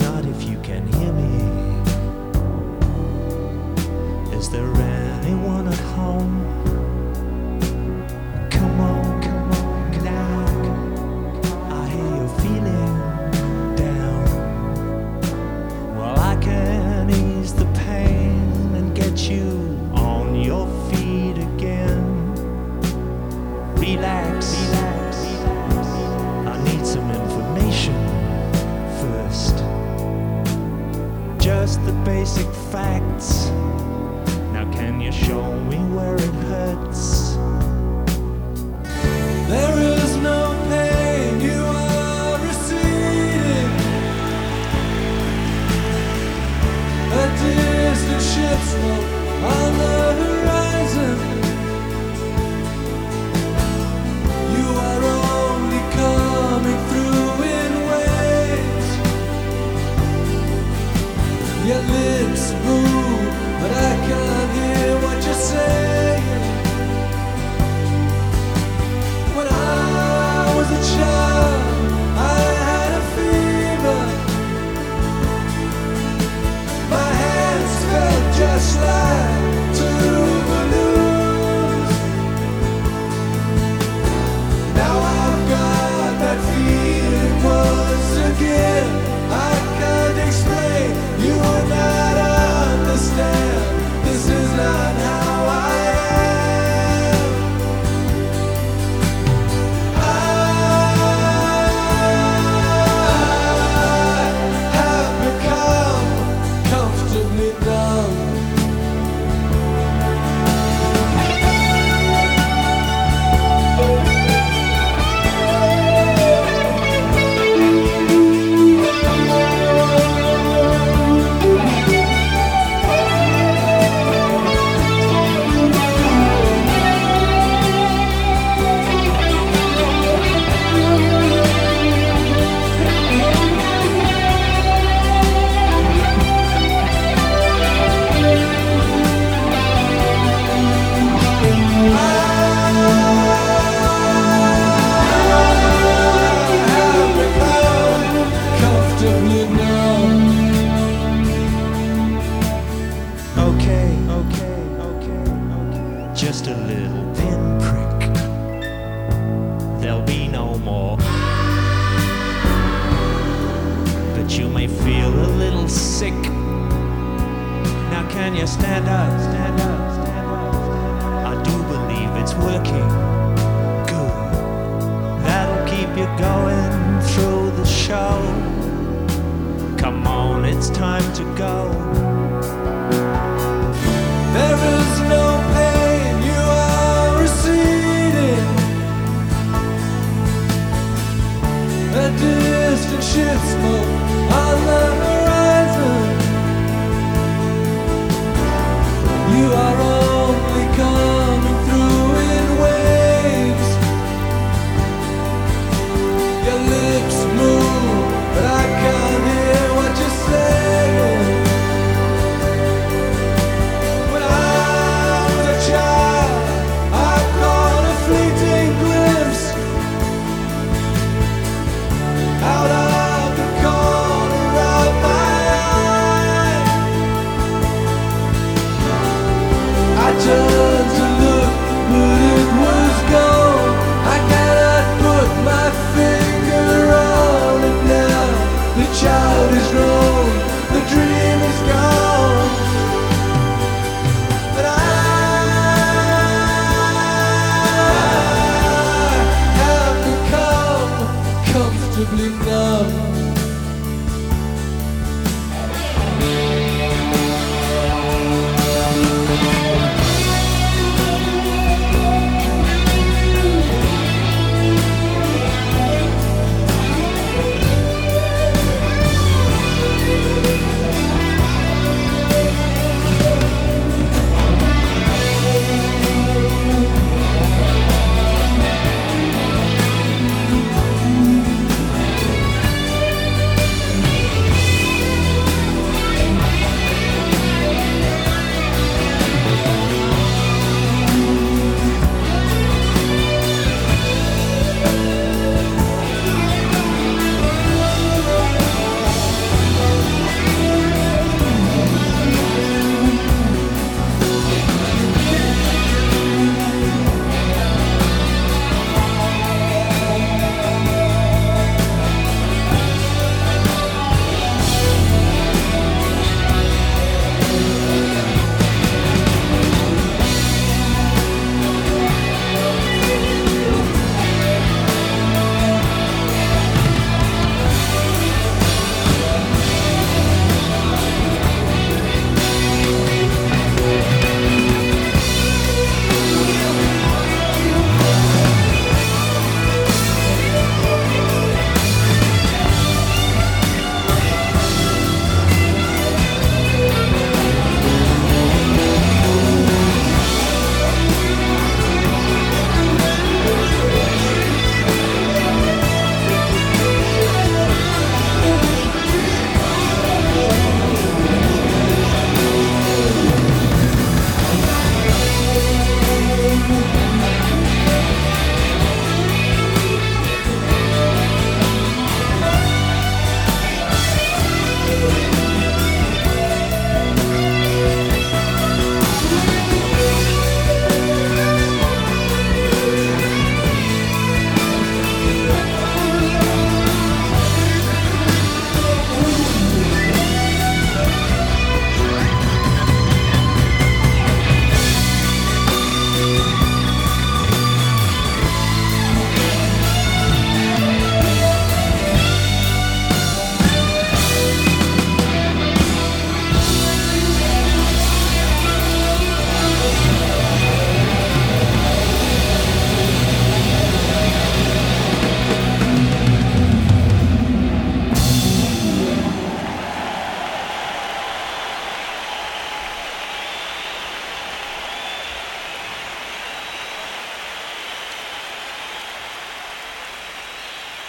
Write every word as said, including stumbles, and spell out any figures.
not if you can hear me. Is there anyone at home? Come on, come on, now. I hear you're feeling down. Well, I can ease the pain and get you on your feet again. Relax, relax. I need some information first. Just the basic facts. Now can you show me where it hurts? There is no pain, you are receding. A distant ship smoke on the horizon. You are only coming through in waves. Your lips move, but I can't hear what you're saying. When I was a child, I had a fever. My hands felt just like two balloons. Now I've got that feeling once again. I can't explain, you would not understand. This is not how I am. I have become comfortably numb. Okay, okay, okay, okay. Just a little pinprick. There'll be no more. But you may feel a little sick. Now can you stand up, stand up, stand up? I do believe it's working. Good. That'll keep you going through the show. Come on, it's time to go. There is no pain, you are receding. A distant ship smoke on the horizon. You are only coming through in waves. Your lips move, but I can't hear what you're saying. When I was a child, I caught a fleeting glimpse out of the corner of my eye. I turned to look, but it was gone. I cannot put my finger on it now. The child is gone.